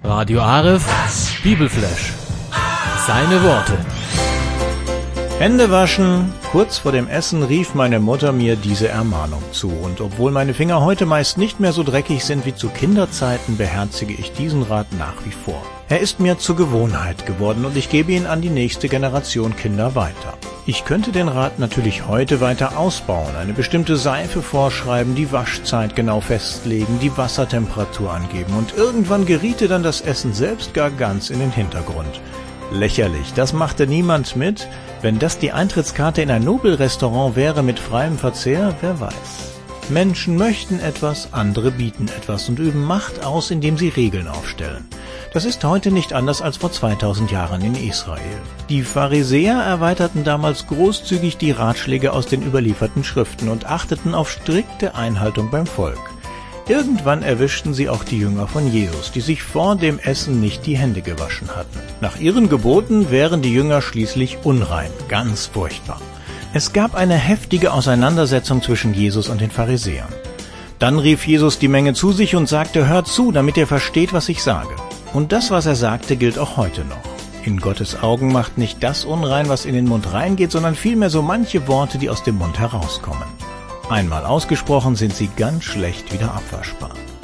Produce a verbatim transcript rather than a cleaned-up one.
Radio Aref, Bibelflash. Seine Worte. Hände waschen. Kurz vor dem Essen rief meine Mutter mir diese Ermahnung zu. Und obwohl meine Finger heute meist nicht mehr so dreckig sind wie zu Kinderzeiten, beherzige ich diesen Rat nach wie vor. Er ist mir zur Gewohnheit geworden und ich gebe ihn an die nächste Generation Kinder weiter. Ich könnte den Rat natürlich heute weiter ausbauen, eine bestimmte Seife vorschreiben, die Waschzeit genau festlegen, die Wassertemperatur angeben und irgendwann geriete dann das Essen selbst gar ganz in den Hintergrund. Lächerlich, das machte niemand mit. Wenn das die Eintrittskarte in ein Nobelrestaurant wäre mit freiem Verzehr, wer weiß. Menschen möchten etwas, andere bieten etwas und üben Macht aus, indem sie Regeln aufstellen. Das ist heute nicht anders als vor zweitausend Jahren in Israel. Die Pharisäer erweiterten damals großzügig die Ratschläge aus den überlieferten Schriften und achteten auf strikte Einhaltung beim Volk. Irgendwann erwischten sie auch die Jünger von Jesus, die sich vor dem Essen nicht die Hände gewaschen hatten. Nach ihren Geboten wären die Jünger schließlich unrein, ganz furchtbar. Es gab eine heftige Auseinandersetzung zwischen Jesus und den Pharisäern. Dann rief Jesus die Menge zu sich und sagte: Hört zu, damit ihr versteht, was ich sage. Und das, was er sagte, gilt auch heute noch. In Gottes Augen macht nicht das unrein, was in den Mund reingeht, sondern vielmehr so manche Worte, die aus dem Mund herauskommen. Einmal ausgesprochen, sind sie ganz schlecht wieder abwaschbar.